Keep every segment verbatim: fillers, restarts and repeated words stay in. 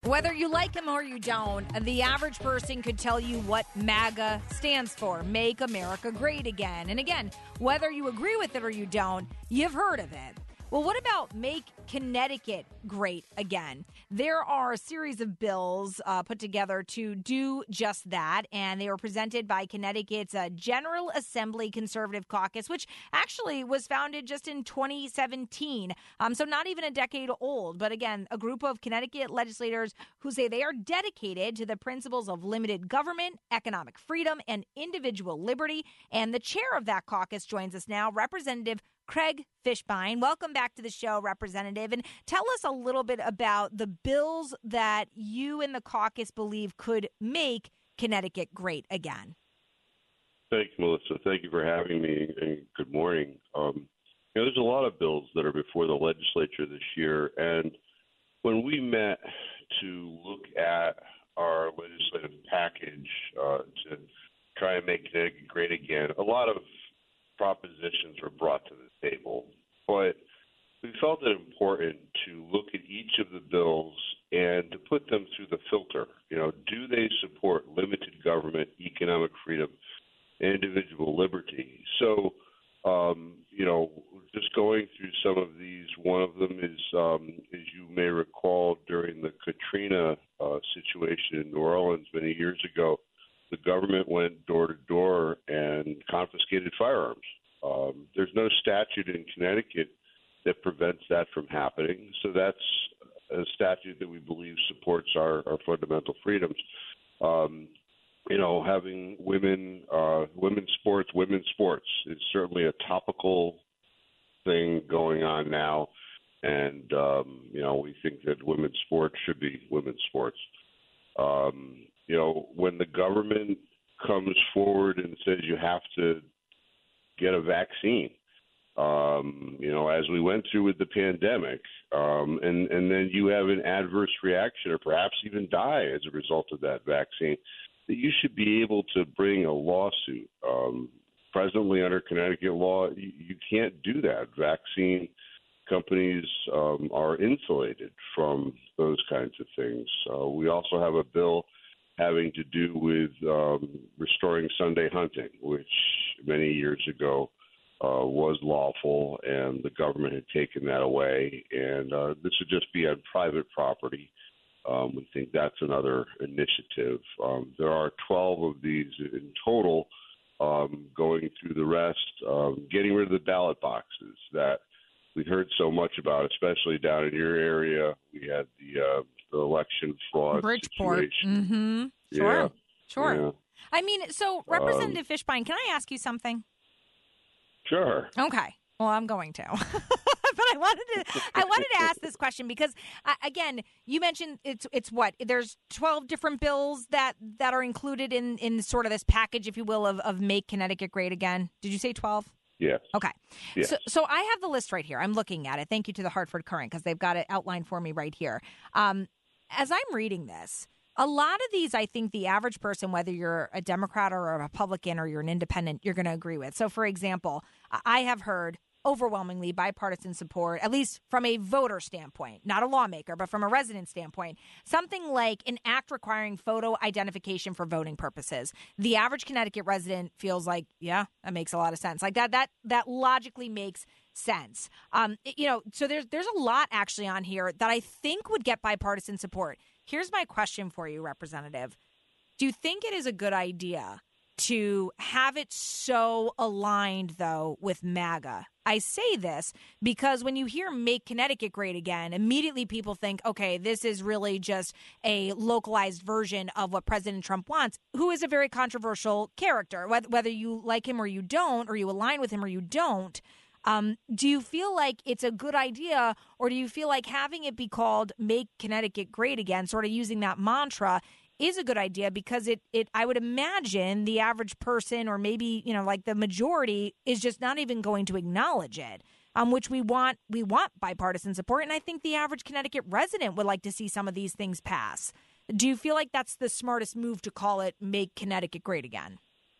Whether you like him or you don't, the average person could tell you what MAGA stands for, Make America Great Again. And again, whether you agree with it or you don't, you've heard of it. Well, what about Make Connecticut Great Again? There are a series of bills uh, put together to do just that, and they were presented by Connecticut's uh, General Assembly Conservative Caucus, which actually was founded just in twenty seventeen, um, so not even a decade old. But again, a group of Connecticut legislators who say they are dedicated to the principles of limited government, economic freedom, and individual liberty. And the chair of that caucus joins us now, Representative Craig Fishbein. Welcome back to the show, Representative. And tell us a little bit about the bills that you and the caucus believe could make Connecticut great again. Thanks, Melissa. Thank you for having me, and good morning. Um, you know, there's a lot of bills that are before the legislature this year, and when we met to look at our legislative package uh, to try and make Connecticut great again, a lot of propositions were brought to the table, but we felt it important to look at each of the bills and to put them through the filter. You know, do they support limited government, economic freedom, and individual liberty? So, um, you know, just going through some of these, one of them is, um, as you may recall, during the Katrina uh, situation in New Orleans many years ago, the government went door to door and confiscated firearms. Um, there's no statute in Connecticut that prevents that from happening. So that's a statute that we believe supports our, our fundamental freedoms. Um, you know, having women, uh, women's sports, women's sports is certainly a topical thing going on now. And, um, you know, we think that women's sports should be women's sports. Um, you know, when the government comes forward and says you have to get a vaccine, um, you know, as we went through with the pandemic, um, and, and then you have an adverse reaction or perhaps even die as a result of that vaccine, that you should be able to bring a lawsuit. Um, presently under Connecticut law, you, you can't do that. Vaccine companies um, are insulated from those kinds of things. Uh, we also have a bill having to do with um, restoring Sunday hunting, which many years ago uh, was lawful, and the government had taken that away. And uh, this would just be on private property. Um, we think that's another initiative. Um, there are twelve of these in total. Um, going through the rest, um, getting rid of the ballot boxes that we heard so much about, especially down in your area. We had the, uh, the election fraud Bridgeport. situation. Mm-hmm. Sure. Yeah. Sure. Yeah. I mean, so Representative um, Fishbein, can I ask you something? Sure. Okay. Well, I'm going to. But I wanted to I wanted to ask this question because uh, again, you mentioned it's it's what? There's twelve different bills that, that are included in, in sort of this package, if you will, of, of Make Connecticut Great Again. Did you say twelve? Yes. Okay. Yes. So, so I have the list right here. I'm looking at it. Thank you to the Hartford Courant because they've got it outlined for me right here. Um, as I'm reading this, a lot of these, I think the average person, whether you're a Democrat or a Republican or you're an independent, you're going to agree with. So, for example, I have heard overwhelmingly bipartisan support, at least from a voter standpoint, not a lawmaker, but from a resident standpoint, something like an act requiring photo identification for voting purposes. The average Connecticut resident feels like, yeah, that makes a lot of sense. Like that, that, that logically makes sense. Um, you know, so there's, there's a lot actually on here that I think would get bipartisan support. Here's my question for you, Representative. Do you think it is a good idea to have it so aligned, though, with MAGA? I say this because when you hear Make Connecticut Great Again, immediately people think, okay, this is really just a localized version of what President Trump wants, who is a very controversial character, whether you like him or you don't, or you align with him or you don't. Um, do you feel like it's a good idea, or do you feel like having it be called Make Connecticut Great Again, sort of using that mantra, is a good idea because it, it I would imagine the average person, or maybe, you know, like the majority, is just not even going to acknowledge it, um, which we want we want bipartisan support. And I think the average Connecticut resident would like to see some of these things pass. Do you feel like that's the smartest move to call it Make Connecticut Great Again?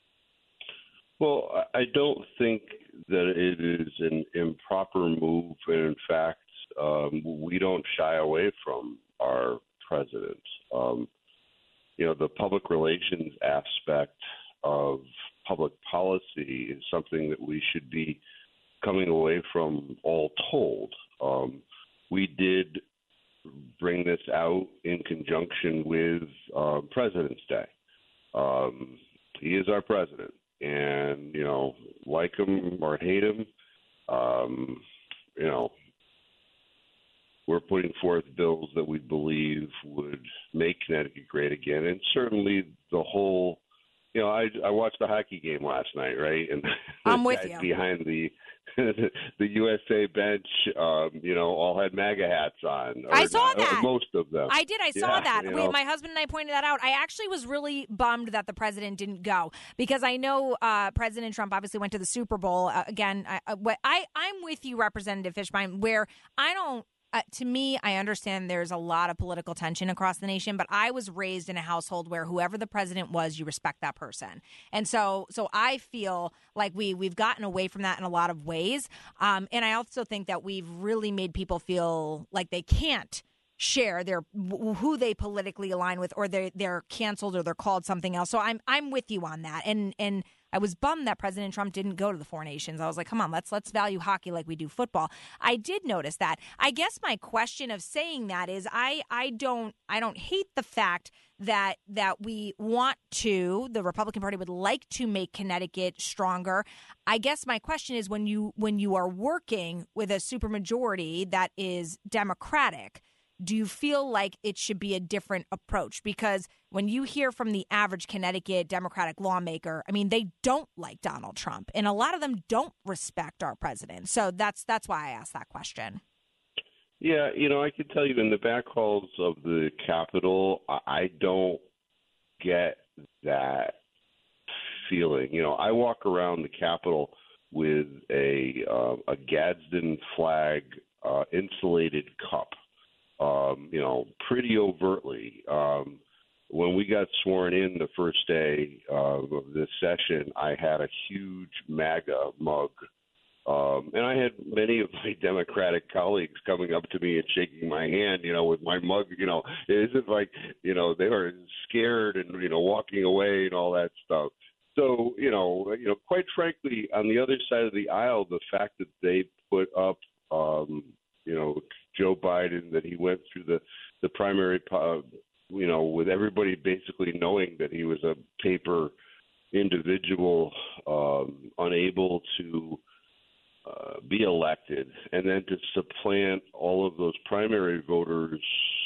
Well, I don't think that it is an improper move. And in fact, um, we don't shy away from our president. Um, you know, the public relations aspect of public policy is something that we should be coming away from all told. Um, we did bring this out in conjunction with uh, President's Day. Um, he is our president, and, you know, like him or hate him, um, you know, we're putting forth bills that we believe would make Connecticut great again. And certainly the whole, you know, I, I watched the hockey game last night, right? And I'm with guys you. behind the the U S A bench, um, you know, all had MAGA hats on. I saw not, that. Most of them. I did. I saw yeah, that. You We, know. my husband and I pointed that out. I actually was really bummed that the president didn't go because I know uh, President Trump obviously went to the Super Bowl. Uh, again, I, I, I'm with you, Representative Fishbein, where I don't, Uh, to me, I understand there's a lot of political tension across the nation, but I was raised in a household where whoever the president was, you respect that person. And so so I feel like we, we've gotten away from that in a lot of ways. Um, and I also think that we've really made people feel like they can't share their who they politically align with, or they're, they're canceled or they're called something else. So I'm I'm with you on that. And and I was bummed that President Trump didn't go to the Four Nations. I was like, come on, let's let's value hockey like we do football. I did notice that. I guess my question of saying that is I I don't I don't hate the fact that that we want to, the Republican Party would like to make Connecticut stronger. I guess my question is when you when you are working with a supermajority that is Democratic, do you feel like it should be a different approach? Because when you hear from the average Connecticut Democratic lawmaker, I mean, they don't like Donald Trump, and a lot of them don't respect our president. So that's that's why I asked that question. Yeah, you know, I can tell you in the back halls of the Capitol, I don't get that feeling. You know, I walk around the Capitol with a uh, a Gadsden flag uh, insulated cup. Um, you know, pretty overtly. Um, when we got sworn in the first day uh, of this session, I had a huge MAGA mug. Um, and I had many of my Democratic colleagues coming up to me and shaking my hand, you know, with my mug. You know, it isn't like, you know, they were scared and, you know, walking away and all that stuff. So, you know, you know, quite frankly, on the other side of the aisle, the fact that they put up, um, you know, Joe Biden, that he went through the, the primary, uh, you know, with everybody basically knowing that he was a paper individual, um, unable to uh, be elected, and then to supplant all of those primary voters,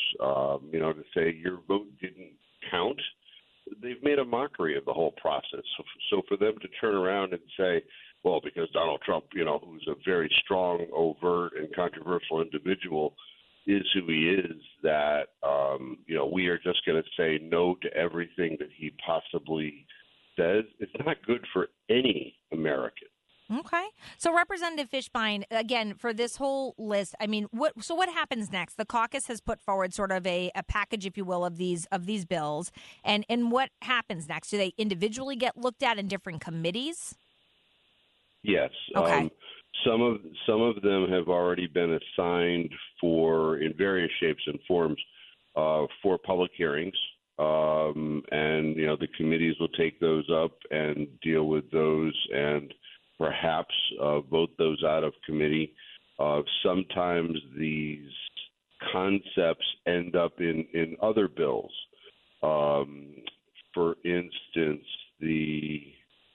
um, you know, to say your vote didn't count. They've made a mockery of the whole process. So, so for them to turn around and say, well, because Donald Trump, you know, who's a very strong, overt, and controversial individual, is who he is, that, um, you know, we are just going to say no to everything that he possibly says. It's not good for any American. Okay. So Representative Fishbein, again, for this whole list, I mean, what? so what happens next? The caucus has put forward sort of a, a package, if you will, of these of these bills. And, and what happens next? Do they individually get looked at in different committees? Yes. Okay. Um, some of some of them have already been assigned for, in various shapes and forms, uh, for public hearings, um, and you know the committees will take those up and deal with those, and perhaps uh, vote those out of committee. Uh, sometimes these concepts end up in in other bills. Um, for instance, the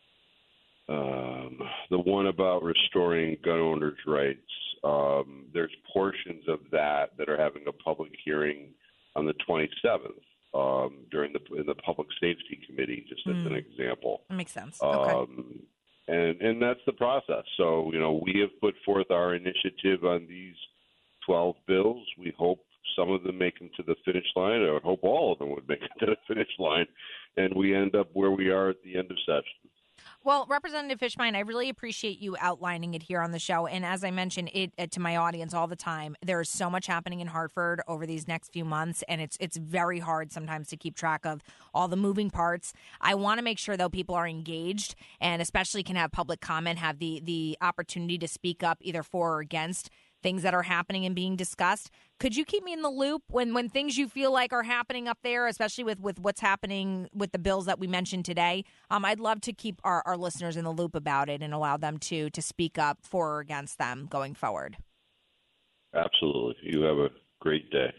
Um, the one about restoring gun owners' rights, um, there's portions of that that are having a public hearing on the twenty-seventh um, during the in the Public Safety Committee, just as mm. an example. That makes sense. Um, okay. And, and that's the process. So, you know, we have put forth our initiative on these twelve bills. We hope some of them make them to the finish line. I would hope all of them would make it to the finish line, and we end up where we are at the end of session. Well, Representative Fishbein, I really appreciate you outlining it here on the show. And as I mentioned it, it to my audience all the time, there is so much happening in Hartford over these next few months, and it's it's very hard sometimes to keep track of all the moving parts. I want to make sure, though, people are engaged and especially can have public comment, have the, the opportunity to speak up either for or against things that are happening and being discussed. Could you keep me in the loop when, when things you feel like are happening up there, especially with, with what's happening with the bills that we mentioned today? Um, I'd love to keep our, our listeners in the loop about it and allow them to to speak up for or against them going forward. Absolutely. You have a great day.